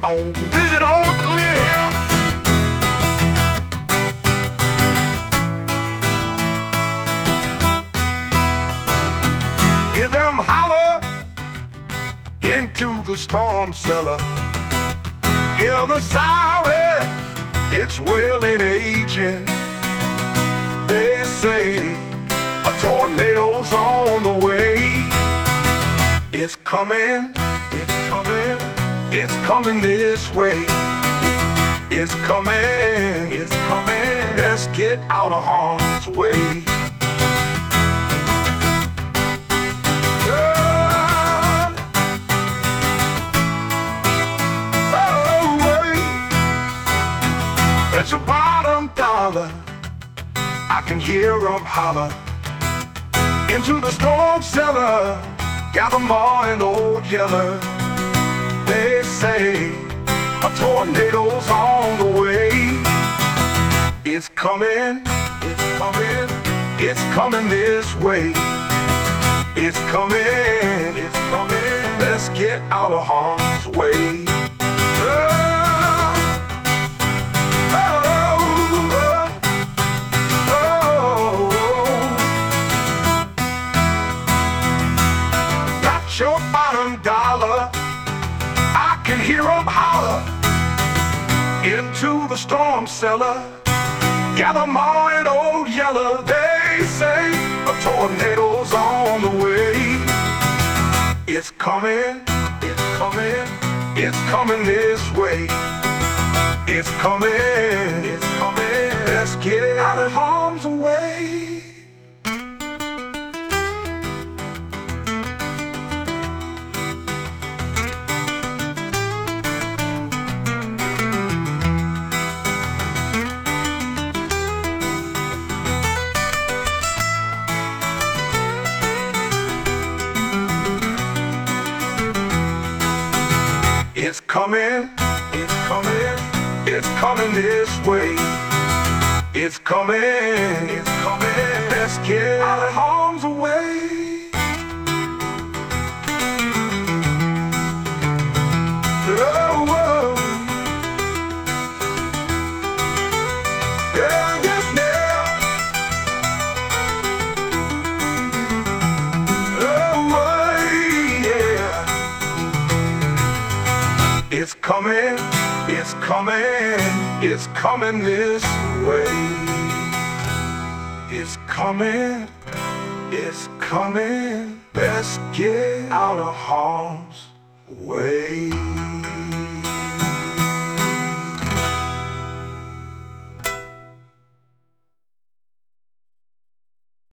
Is it all clear? Hear them holler into the storm cellar. Hear the siren, it's wailing aging. They say a tornado's on the way. It's coming, it's coming, it's coming this way. It's coming, it's coming. Let's get out of harm's way. It's a bottom dollar. I can hear them holler into the storm cellar. Gather more and old yeller. They say a tornado's on the way. It's coming, it's coming, it's coming this way. It's coming, it's coming. Let's get out of harm's way. Your bottom dollar, I can hear them holler into the storm cellar. Gather more and old yeller. They say a tornado's on the way. It's coming, it's coming, it's coming this way. It's coming, it's coming. Let's get out of harm's way. It's coming, it's coming, it's coming this way. It's coming, it's coming. Let's get out of harm's way. Oh, whoa. Yeah, yes, now. Oh, yeah. It's coming, it's coming, it's coming this way. It's coming, it's coming. Let's get out of harm's way.